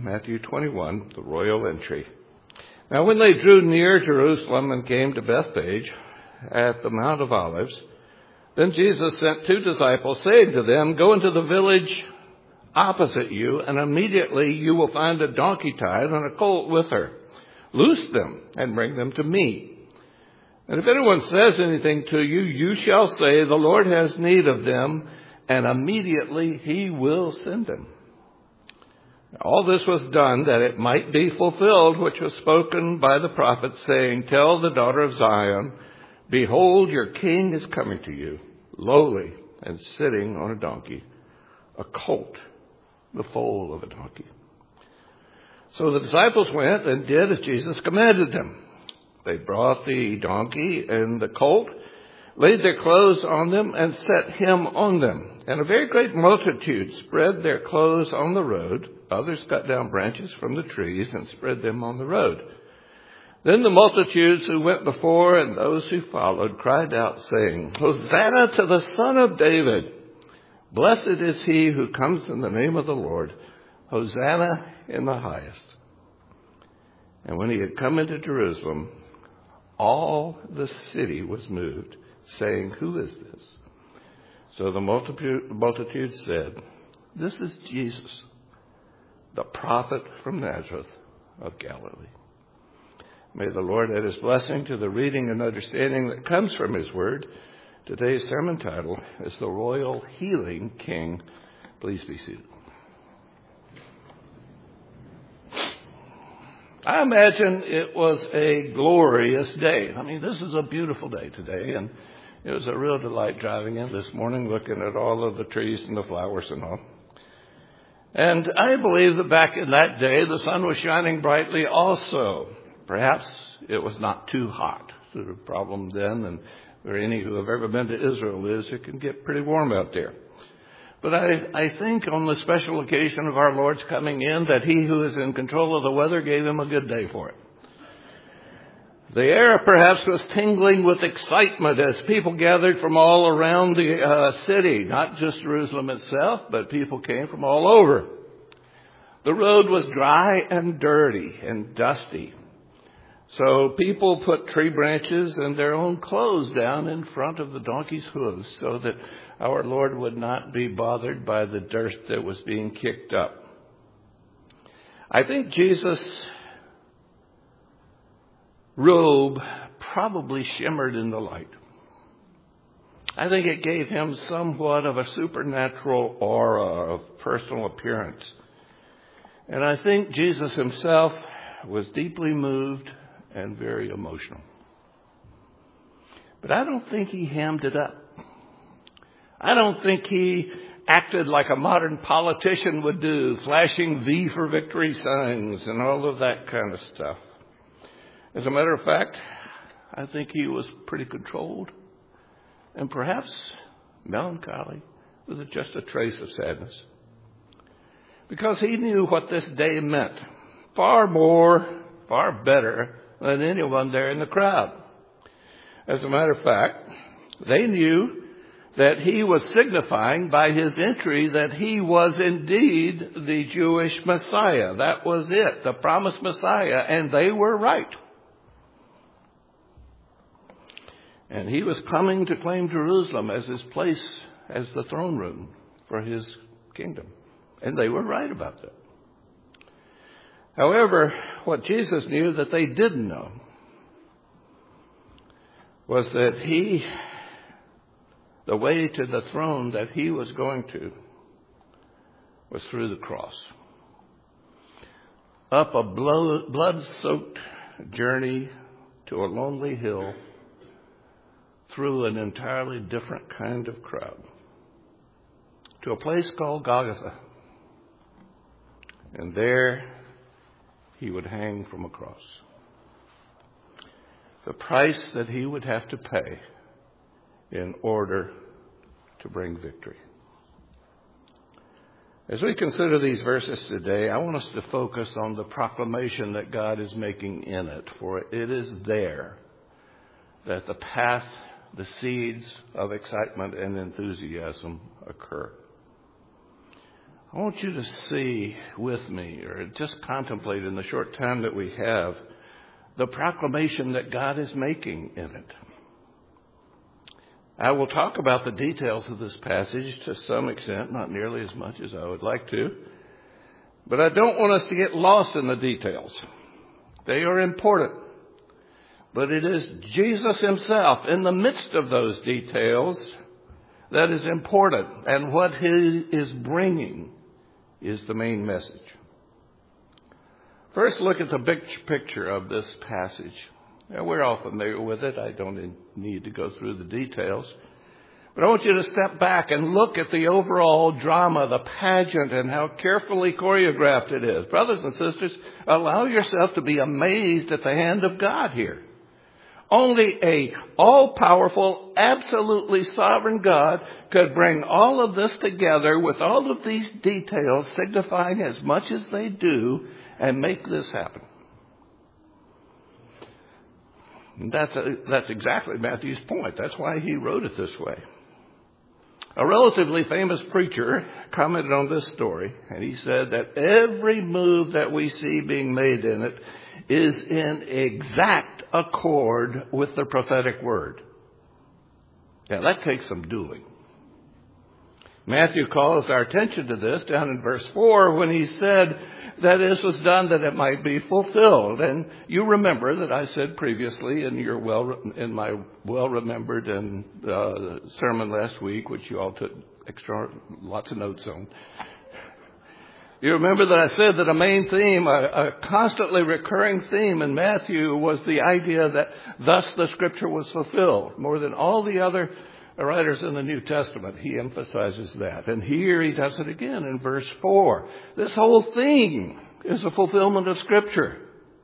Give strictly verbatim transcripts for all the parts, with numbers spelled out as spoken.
Matthew twenty-one, the royal entry. Now when they drew near Jerusalem and came to Bethphage at the Mount of Olives, then Jesus sent two disciples, saying to them, "Go into the village opposite you, and immediately you will find a donkey tied and a colt with her. Loose them and bring them to me. And if anyone says anything to you, you shall say, 'The Lord has need of them,' and immediately he will send them." All this was done that it might be fulfilled, which was spoken by the prophet, saying, "Tell the daughter of Zion, behold, your king is coming to you, lowly and sitting on a donkey, a colt, the foal of a donkey." So the disciples went and did as Jesus commanded them. They brought the donkey and the colt, laid their clothes on them, and set him on them. And a very great multitude spread their clothes on the road. Others cut down branches from the trees and spread them on the road. Then the multitudes who went before and those who followed cried out, saying, "Hosanna to the Son of David! Blessed is he who comes in the name of the Lord. Hosanna in the highest." And when he had come into Jerusalem, all the city was moved, saying, "Who is this?" So the multitude, multitude said, "This is Jesus, the prophet from Nazareth of Galilee." May the Lord add his blessing to the reading and understanding that comes from his word. Today's sermon title is The Royal Healing King. Please be seated. I imagine it was a glorious day. I mean, this is a beautiful day today, and it was a real delight driving in this morning, looking at all of the trees and the flowers and all. And I believe that back in that day, the sun was shining brightly also. Perhaps it was not too hot. The problem then, and for any who have ever been to Israel, is it can get pretty warm out there. But I, I think on the special occasion of our Lord's coming in, that he who is in control of the weather gave him a good day for it. The air perhaps was tingling with excitement as people gathered from all around the uh, city, not just Jerusalem itself, but people came from all over. The road was dry and dirty and dusty. So people put tree branches and their own clothes down in front of the donkey's hooves so that our Lord would not be bothered by the dirt that was being kicked up. I think Jesus' robe probably shimmered in the light. I think it gave him somewhat of a supernatural aura of personal appearance. And I think Jesus himself was deeply moved and very emotional. But I don't think he hammed it up. I don't think he acted like a modern politician would do, flashing V for victory signs and all of that kind of stuff. As a matter of fact, I think he was pretty controlled and perhaps melancholy with just a trace of sadness. Because he knew what this day meant far more, far better than anyone there in the crowd. As a matter of fact, they knew that he was signifying by his entry that he was indeed the Jewish Messiah. That was it, the promised Messiah, and they were right. And he was coming to claim Jerusalem as his place, as the throne room for his kingdom. And they were right about that. However, what Jesus knew that they didn't know was that he, the way to the throne that he was going to, was through the cross. Up a blood-soaked journey to a lonely hill through an entirely different kind of crowd to a place called Golgotha. And there he would hang from a cross. The price that he would have to pay in order to bring victory. As we consider these verses today, I want us to focus on the proclamation that God is making in it. For it is there that the path, the seeds of excitement and enthusiasm occur. I want you to see with me, or just contemplate in the short time that we have, the proclamation that God is making in it. I will talk about the details of this passage to some extent, not nearly as much as I would like to. But I don't want us to get lost in the details. They are important. But it is Jesus himself in the midst of those details that is important. And what he is bringing is the main message. First, look at the big picture of this passage. Now, we're all familiar with it. I don't need to go through the details. But I want you to step back and look at the overall drama, the pageant, and how carefully choreographed it is. Brothers and sisters, allow yourself to be amazed at the hand of God here. Only a all-powerful, absolutely sovereign God could bring all of this together with all of these details signifying as much as they do and make this happen. And that's, a, that's exactly Matthew's point. That's why he wrote it this way. A relatively famous preacher commented on this story, and he said that every move that we see being made in it is in exact accord with the prophetic word. Now, that takes some doing. Matthew calls our attention to this down in verse four when he said that this was done that it might be fulfilled. And you remember that I said previously in your well in my well remembered and uh, sermon last week, which you all took extra lots of notes on. You remember that I said that a main theme, a, a constantly recurring theme in Matthew was the idea that thus the scripture was fulfilled. More than all the other writers in the New Testament, he emphasizes that. And here he does it again in verse four. This whole thing is a fulfillment of scripture.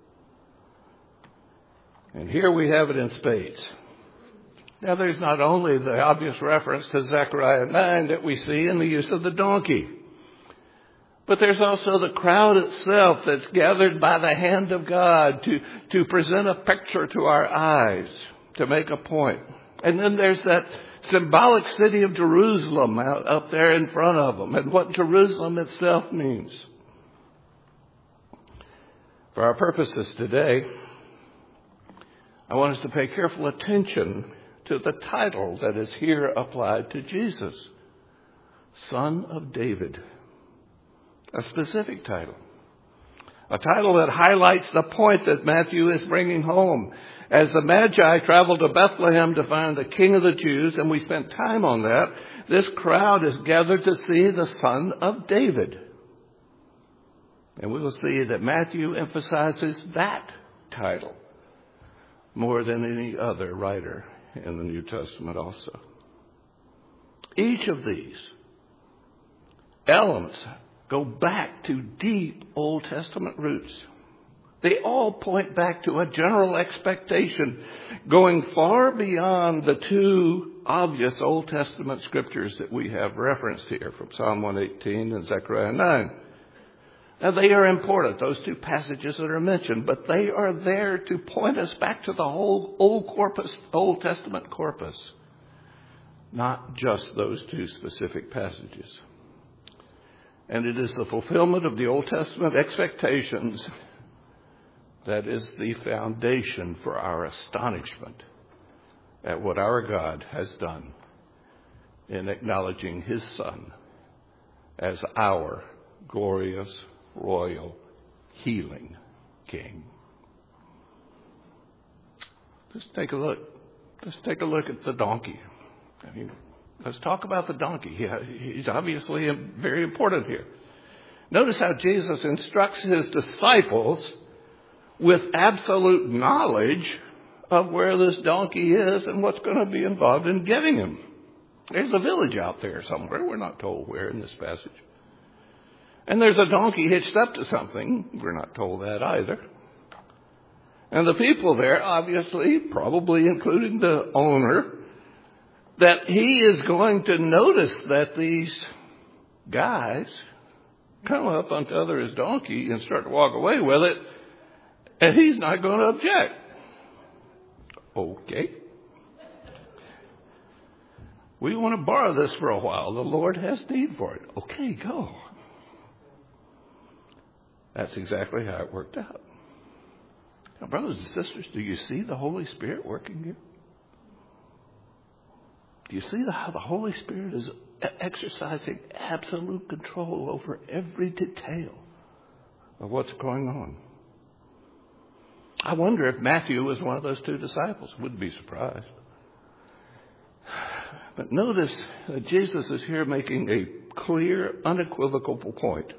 And here we have it in spades. Now there's not only the obvious reference to Zechariah nine that we see in the use of the donkey, but there's also the crowd itself that's gathered by the hand of God to, to present a picture to our eyes, to make a point. And then there's that symbolic city of Jerusalem out up there in front of them, and what Jerusalem itself means. For our purposes today, I want us to pay careful attention to the title that is here applied to Jesus, Son of David. A specific title. A title that highlights the point that Matthew is bringing home. As the Magi traveled to Bethlehem to find the King of the Jews, and we spent time on that, this crowd is gathered to see the Son of David. And we will see that Matthew emphasizes that title more than any other writer in the New Testament also. Each of these elements go back to deep Old Testament roots. They all point back to a general expectation going far beyond the two obvious Old Testament scriptures that we have referenced here from Psalm one eighteen and Zechariah nine. Now, they are important, those two passages that are mentioned, but they are there to point us back to the whole Old corpus, Old Testament corpus, not just those two specific passages. And it is the fulfillment of the Old Testament expectations that is the foundation for our astonishment at what our God has done in acknowledging his Son as our glorious, royal, healing King. Just take a look. Just take a look at the donkey. I mean, let's talk about the donkey. He's obviously very important here. Notice how Jesus instructs his disciples with absolute knowledge of where this donkey is and what's going to be involved in getting him. There's a village out there somewhere. We're not told where in this passage. And there's a donkey hitched up to something. We're not told that either. And the people there, obviously, probably including the owner, that he is going to notice that these guys come up onto other his donkey and start to walk away with it, and he's not going to object. Okay. We want to borrow this for a while. The Lord has need for it. Okay, go. That's exactly how it worked out. Now, brothers and sisters, do you see the Holy Spirit working here? Do you see how the Holy Spirit is exercising absolute control over every detail of what's going on? I wonder if Matthew was one of those two disciples. Wouldn't be surprised. But notice that Jesus is here making a clear, unequivocal point.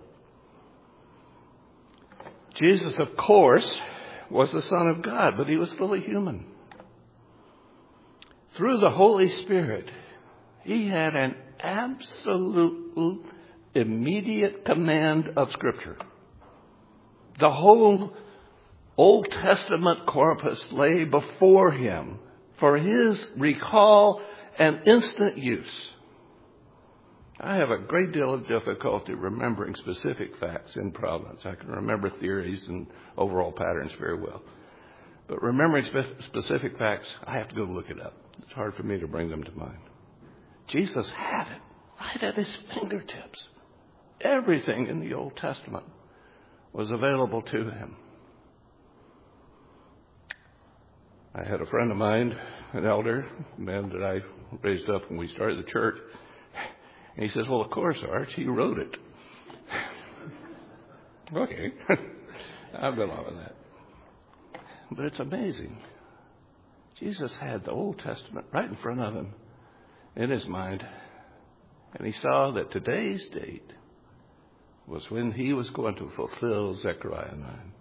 Jesus, of course, was the Son of God, but he was fully human. Through the Holy Spirit, he had an absolute, immediate command of Scripture. The whole Old Testament corpus lay before him for his recall and instant use. I have a great deal of difficulty remembering specific facts in Providence. I can remember theories and overall patterns very well. But remembering spe- specific facts, I have to go look it up. It's hard for me to bring them to mind. Jesus had it right at his fingertips. Everything in the Old Testament was available to him. I had a friend of mine, an elder, a man that I raised up when we started the church. And he says, well, of course, Arch, he wrote it. Okay. I've been on with that. But it's amazing. Jesus had the Old Testament right in front of him in his mind. And he saw that today's date was when he was going to fulfill Zechariah nine.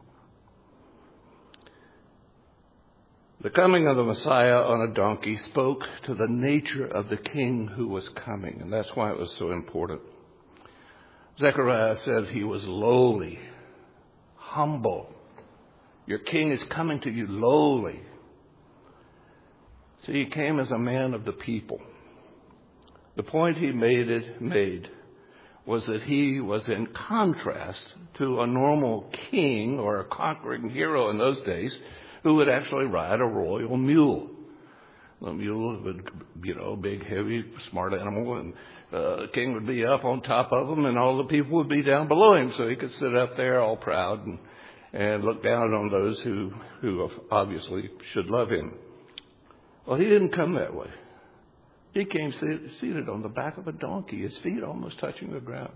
The coming of the Messiah on a donkey spoke to the nature of the king who was coming, and that's why it was so important. Zechariah said he was lowly, humble. Your king is coming to you lowly. See, he came as a man of the people. The point he made it made was that he was in contrast to a normal king or a conquering hero in those days who would actually ride a royal mule. The mule would, you know, big, heavy, smart animal, and uh, the king would be up on top of him, and all the people would be down below him, so he could sit up there all proud and, and look down on those who, who obviously should love him. Well, he didn't come that way. He came seated on the back of a donkey, his feet almost touching the ground.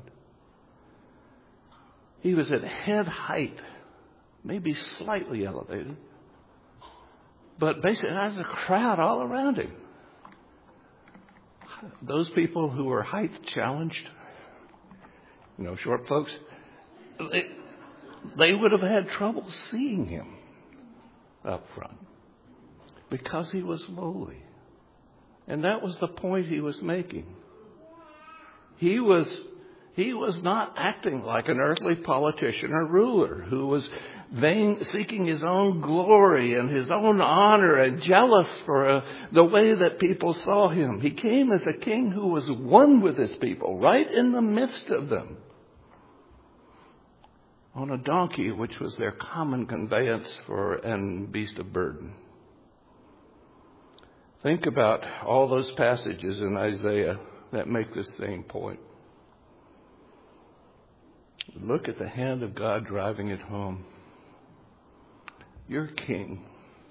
He was at head height, maybe slightly elevated. But basically, there's a crowd all around him. Those people who were height challenged, you know, short folks, they, they would have had trouble seeing him up front because he was lowly. And that was the point he was making. He was, he was not acting like an earthly politician or ruler who was vain, seeking his own glory and his own honor and jealous for uh, the way that people saw him. He came as a king who was one with his people, right in the midst of them, on a donkey, which was their common conveyance for and beast of burden. Think about all those passages in Isaiah that make this same point. Look at the hand of God driving it home. Your king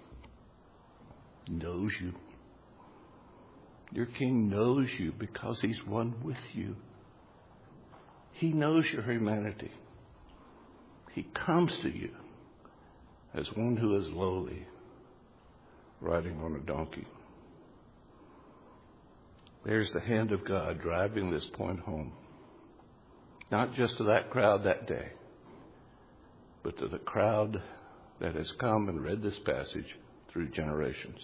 knows you. Your king knows you because he's one with you. He knows your humanity. He comes to you as one who is lowly, riding on a donkey. There's the hand of God driving this point home. Not just to that crowd that day, but to the crowd that has come and read this passage through generations.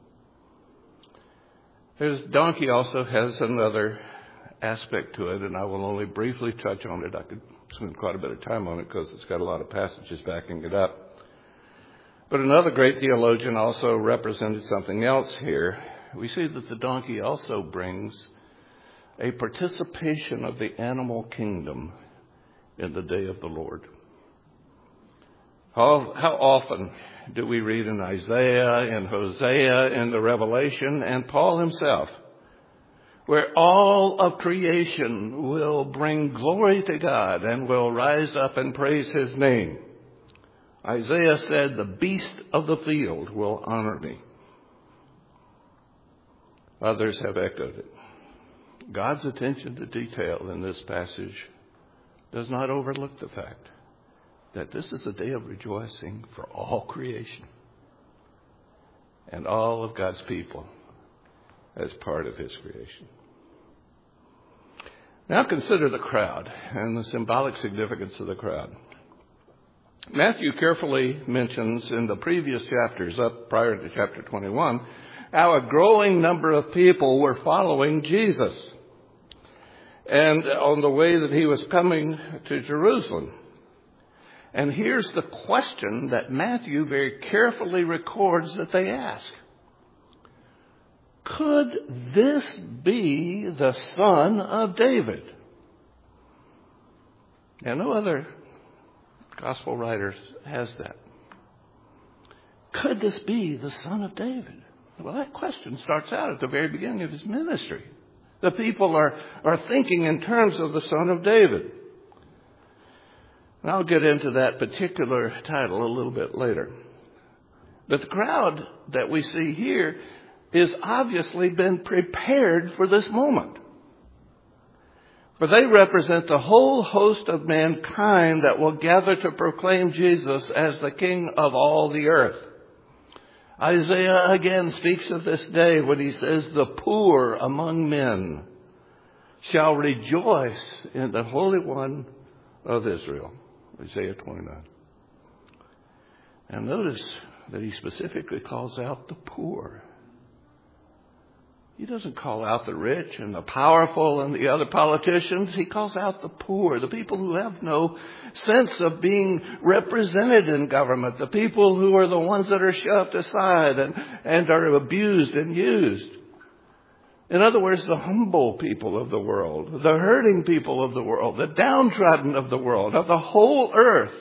This donkey also has another aspect to it, and I will only briefly touch on it. I could spend quite a bit of time on it because it's got a lot of passages backing it up. But another great theologian also represented something else here. We see that the donkey also brings a participation of the animal kingdom in the day of the Lord. How, how often do we read in Isaiah, in Hosea, in the Revelation, and Paul himself, where all of creation will bring glory to God and will rise up and praise his name. Isaiah said, the beast of the field will honor me. Others have echoed it. God's attention to detail in this passage does not overlook the fact that this is a day of rejoicing for all creation and all of God's people as part of his creation. Now consider the crowd and the symbolic significance of the crowd. Matthew carefully mentions in the previous chapters, up prior to chapter twenty-one, how a growing number of people were following Jesus and on the way that he was coming to Jerusalem. And here's the question that Matthew very carefully records that they ask. Could this be the son of David? And no other gospel writers has that. Could this be the son of David? Well, that question starts out at the very beginning of his ministry. The people are, are thinking in terms of the son of David. And I'll get into that particular title a little bit later. But the crowd that we see here is obviously been prepared for this moment. For they represent the whole host of mankind that will gather to proclaim Jesus as the King of all the earth. Isaiah again speaks of this day when he says, the poor among men shall rejoice in the Holy One of Israel. Isaiah twenty-nine. And notice that he specifically calls out the poor. He doesn't call out the rich and the powerful and the other politicians. He calls out the poor, the people who have no sense of being represented in government, the people who are the ones that are shoved aside and, and are abused and used. In other words, the humble people of the world, the hurting people of the world, the downtrodden of the world, of the whole earth.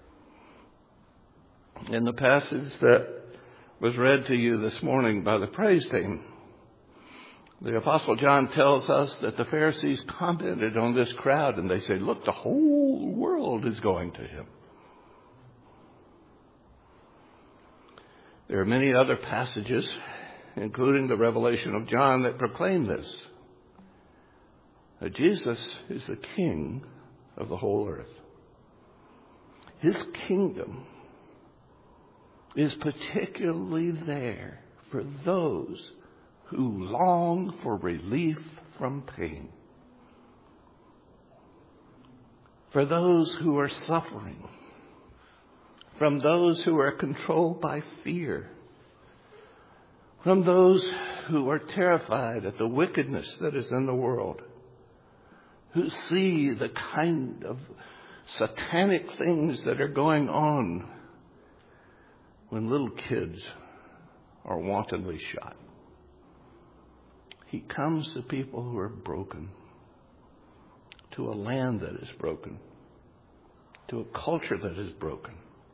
In the passage that was read to you this morning by the praise team, the Apostle John tells us that the Pharisees commented on this crowd and they said, look, the whole world is going to him. There are many other passages, including the Revelation of John, that proclaim this. That Jesus is the King of the whole earth. His kingdom is particularly there for those who long for relief from pain. For those who are suffering. From those who are controlled by fear. From those who are terrified at the wickedness that is in the world. Who see the kind of satanic things that are going on when little kids are wantonly shot. He comes to people who are broken, to a land that is broken, to a culture that is broken.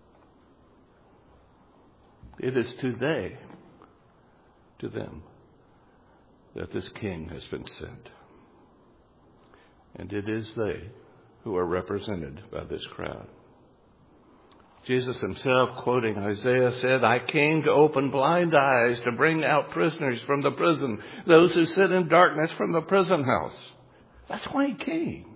It is to they, to them, that this King has been sent. And it is they who are represented by this crowd. Jesus himself, quoting Isaiah, said, I came to open blind eyes, to bring out prisoners from the prison, those who sit in darkness from the prison house. That's why he came.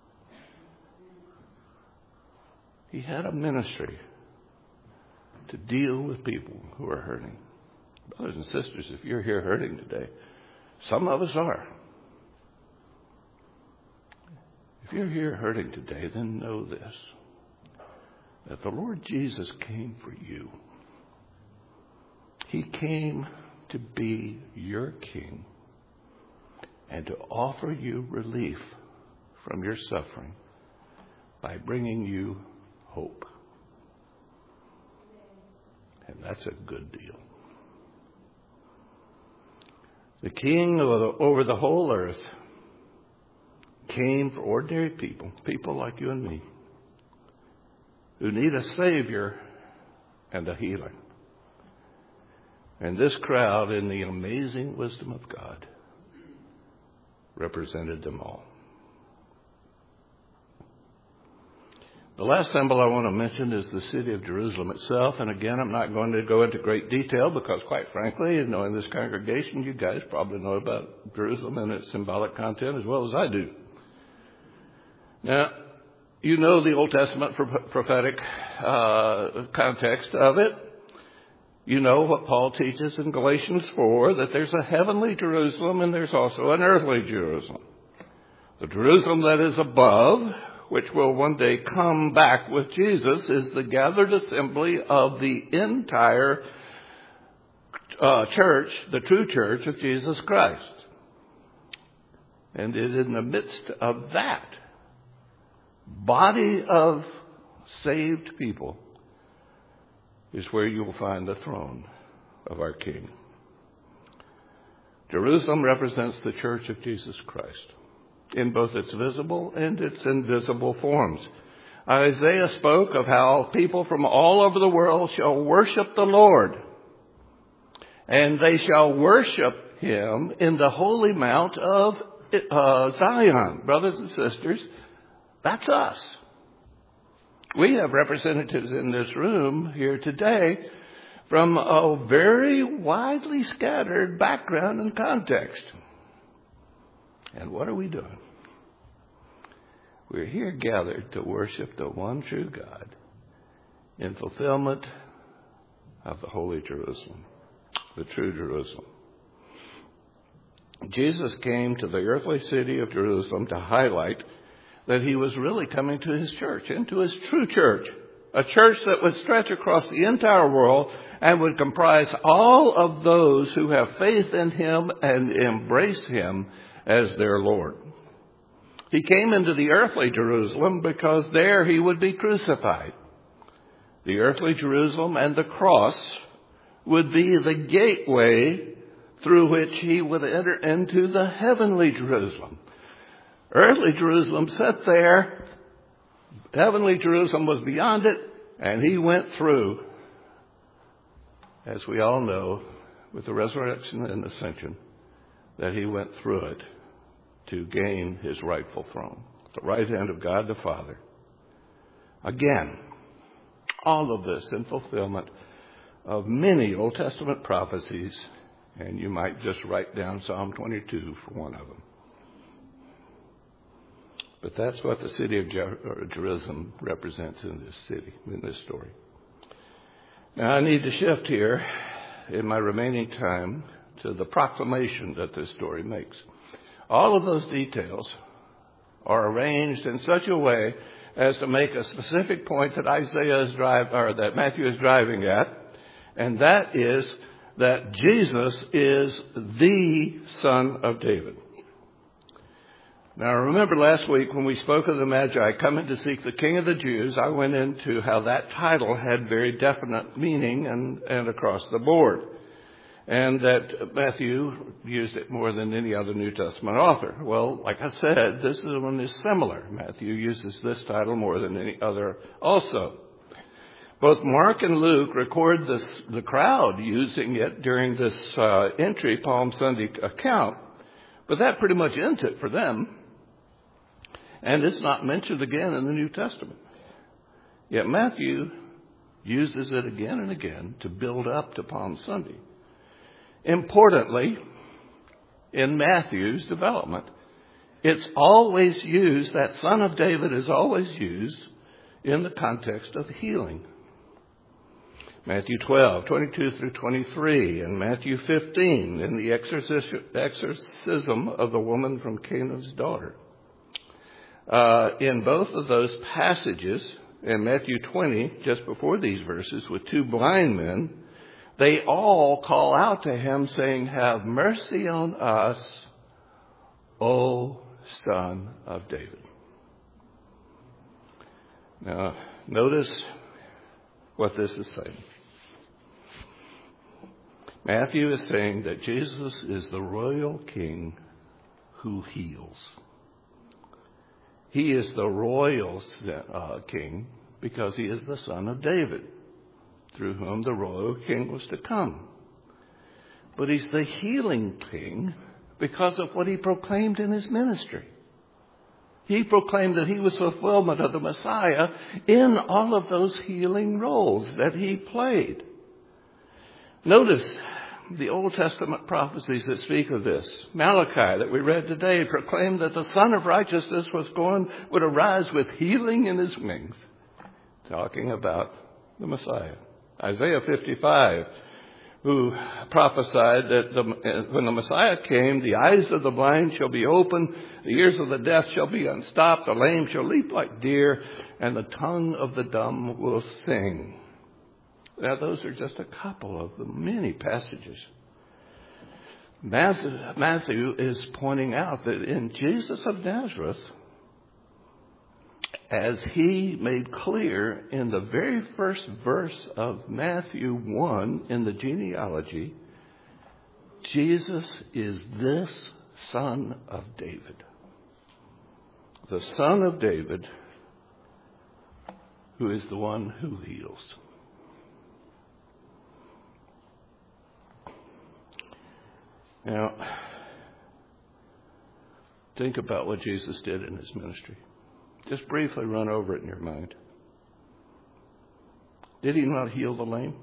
He had a ministry to deal with people who are hurting. Brothers and sisters, if you're here hurting today, some of us are. If you're here hurting today, then know this. That the Lord Jesus came for you. He came to be your King and to offer you relief from your suffering by bringing you hope. And that's a good deal. The King over the whole earth came for ordinary people, people like you and me, who need a Savior and a healer. And this crowd, in the amazing wisdom of God, represented them all. The last symbol I want to mention is the city of Jerusalem itself. And again, I'm not going to go into great detail because, quite frankly, you know, in this congregation, you guys probably know about Jerusalem and its symbolic content as well as I do. Now, you know the Old Testament prophetic uh, context of it. You know what Paul teaches in Galatians four, that there's a heavenly Jerusalem and there's also an earthly Jerusalem. The Jerusalem that is above, which will one day come back with Jesus, is the gathered assembly of the entire uh, church, the true church of Jesus Christ. And it is in the midst of that body of saved people is where you will find the throne of our King. Jerusalem represents the church of Jesus Christ in both its visible and its invisible forms. Isaiah spoke of how people from all over the world shall worship the Lord, and they shall worship him in the holy mount of uh, Zion. Brothers and sisters, that's us. We have representatives in this room here today from a very widely scattered background and context. And what are we doing? We're here gathered to worship the one true God in fulfillment of the holy Jerusalem, the true Jerusalem. Jesus came to the earthly city of Jerusalem to highlight that he was really coming to his church, into his true church, a church that would stretch across the entire world and would comprise all of those who have faith in him and embrace him as their Lord. He came into the earthly Jerusalem because there he would be crucified. The earthly Jerusalem and the cross would be the gateway through which he would enter into the heavenly Jerusalem. Earthly Jerusalem sat there. Heavenly Jerusalem was beyond it, and he went through, as we all know, with the resurrection and ascension, that he went through it to gain his rightful throne, the right hand of God the Father. Again, all of this in fulfillment of many Old Testament prophecies, and you might just write down Psalm twenty-two for one of them. But that's what the city of Jer- Jerusalem represents in this city, in this story. Now, I need to shift here in my remaining time to the proclamation that this story makes. All of those details are arranged in such a way as to make a specific point that Isaiah is driving, or that Matthew is driving at, and that is that Jesus is the Son of David. Now, remember last week when we spoke of the Magi coming to seek the King of the Jews, I went into how that title had very definite meaning and, and across the board. And that Matthew used it more than any other New Testament author. Well, like I said, this one is similar. Matthew uses this title more than any other also. Both Mark and Luke record this, the crowd using it during this uh, entry, Palm Sunday account. But that pretty much ends it for them. And it's not mentioned again in the New Testament. Yet Matthew uses it again and again to build up to Palm Sunday. Importantly, in Matthew's development, it's always used, that Son of David is always used in the context of healing. Matthew twelve, twenty-two through twenty-three, and Matthew fifteen in the exorcism of the woman from Canaan's daughter. Uh, in both of those passages, in Matthew twenty, just before these verses, with two blind men, they all call out to him saying, "Have mercy on us, O Son of David." Now, notice what this is saying. Matthew is saying that Jesus is the royal king who heals. He is the royal uh, king because he is the son of David, through whom the royal king was to come. But he's the healing king because of what he proclaimed in his ministry. He proclaimed that he was fulfillment of the Messiah in all of those healing roles that he played. Notice the Old Testament prophecies that speak of this. Malachi, that we read today, proclaimed that the Son of Righteousness was going, would arise with healing in his wings, talking about the Messiah. Isaiah fifty-five, who prophesied that the, when the Messiah came, the eyes of the blind shall be opened, the ears of the deaf shall be unstopped, the lame shall leap like deer, and the tongue of the dumb will sing. Now, those are just a couple of the many passages. Matthew is pointing out that in Jesus of Nazareth, as he made clear in the very first verse of Matthew one in the genealogy, Jesus is this Son of David. The Son of David, who is the one who heals. Now, think about what Jesus did in his ministry. Just briefly run over it in your mind. Did he not heal the lame?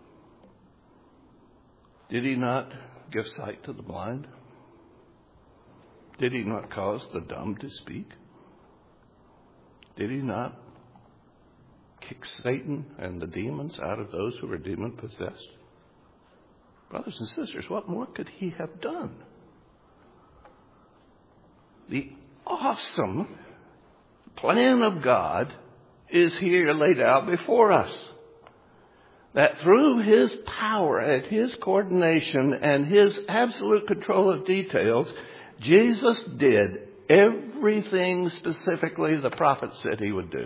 Did he not give sight to the blind? Did he not cause the dumb to speak? Did he not kick Satan and the demons out of those who were demon-possessed? Brothers and sisters, what more could he have done? The awesome plan of God is here laid out before us. That through his power and his coordination and his absolute control of details, Jesus did everything specifically the prophet said he would do.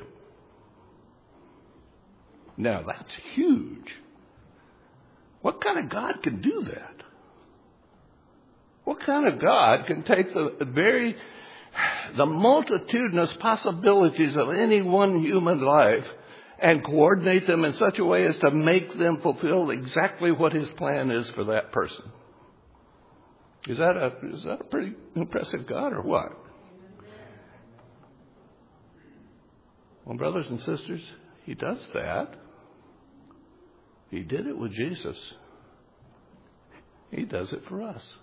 Now, that's huge. What kind of God can do that? What kind of God can take the very, the multitudinous possibilities of any one human life and coordinate them in such a way as to make them fulfill exactly what his plan is for that person? Is that a, is that a pretty impressive God or what? Well, brothers and sisters, he does that. He did it with Jesus. He does it for us.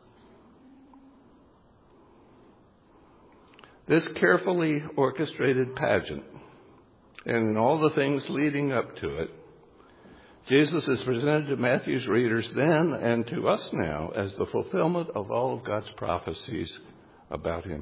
This carefully orchestrated pageant and all the things leading up to it, Jesus is presented to Matthew's readers then and to us now as the fulfillment of all of God's prophecies about him.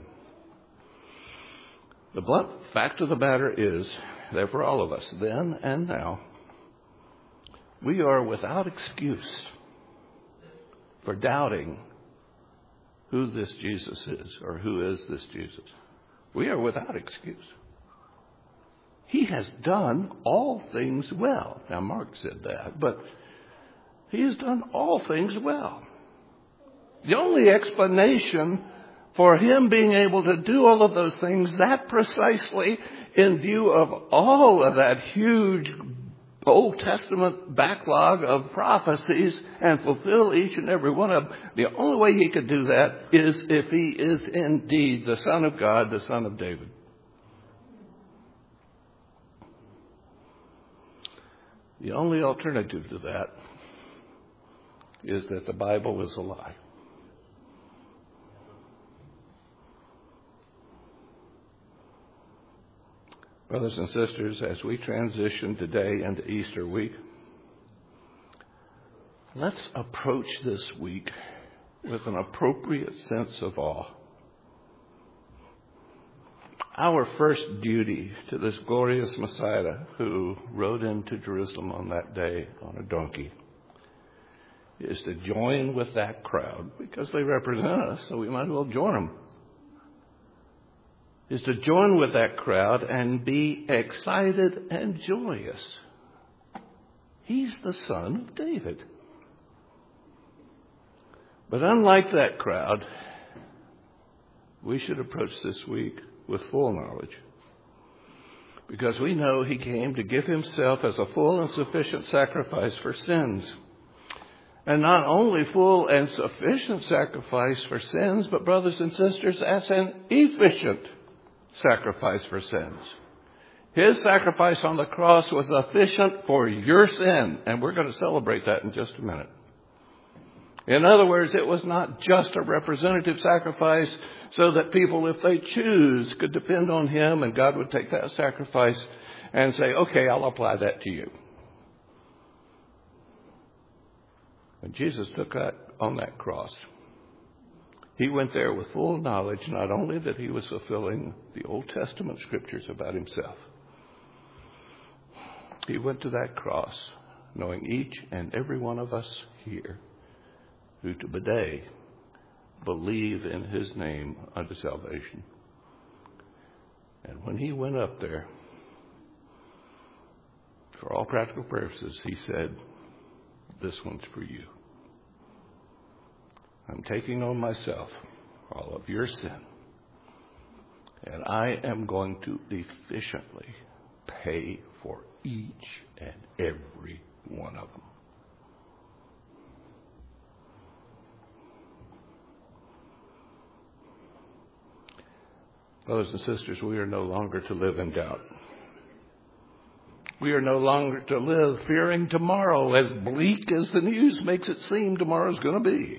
The blunt fact of the matter is that for all of us then and now, we are without excuse for doubting who this Jesus is or who is this Jesus. We are without excuse. He has done all things well. Now, Mark said that, but he has done all things well. The only explanation for him being able to do all of those things that precisely in view of all of that huge Old Testament backlog of prophecies and fulfill each and every one of them, the only way he could do that is if he is indeed the Son of God, the Son of David. The only alternative to that is that the Bible is a lie. Brothers and sisters, as we transition today into Easter week, let's approach this week with an appropriate sense of awe. Our first duty to this glorious Messiah who rode into Jerusalem on that day on a donkey is to join with that crowd, because they represent us, so we might as well join them. Is to join with that crowd and be excited and joyous. He's the Son of David. But unlike that crowd, we should approach this week with full knowledge, because we know he came to give himself as a full and sufficient sacrifice for sins. And not only full and sufficient sacrifice for sins, but brothers and sisters, as an efficient sacrifice for sins. His sacrifice on the cross was efficient for your sin. And we're going to celebrate that in just a minute. In other words, it was not just a representative sacrifice so that people, if they choose, could depend on him and God would take that sacrifice and say, okay, I'll apply that to you. When Jesus took that on that cross, he went there with full knowledge, not only that he was fulfilling the Old Testament scriptures about himself. He went to that cross knowing each and every one of us here who today believe in his name unto salvation. And when he went up there, for all practical purposes, he said, this one's for you. I'm taking on myself all of your sin, and I am going to efficiently pay for each and every one of them. Brothers and sisters, we are no longer to live in doubt. We are no longer to live fearing tomorrow, as bleak as the news makes it seem tomorrow's going to be.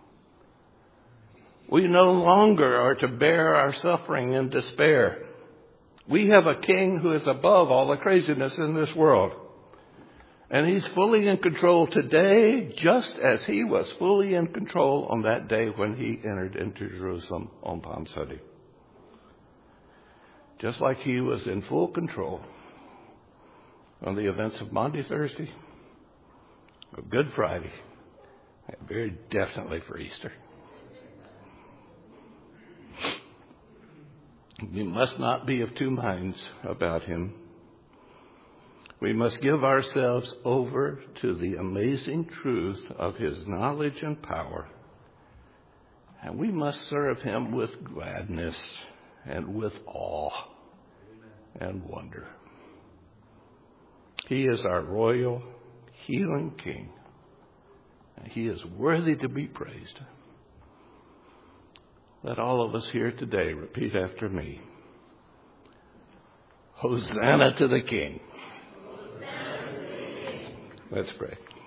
We no longer are to bear our suffering in despair. We have a king who is above all the craziness in this world. And he's fully in control today, just as he was fully in control on that day when he entered into Jerusalem on Palm Sunday. Just like he was in full control on the events of Maundy Thursday, of Good Friday, and very definitely for Easter. We must not be of two minds about him. We must give ourselves over to the amazing truth of his knowledge and power. And we must serve him with gladness and with awe and wonder. He is our royal healing king. And he is worthy to be praised. Let all of us here today repeat after me. Hosanna to the King. Hosanna to the King. Let's pray.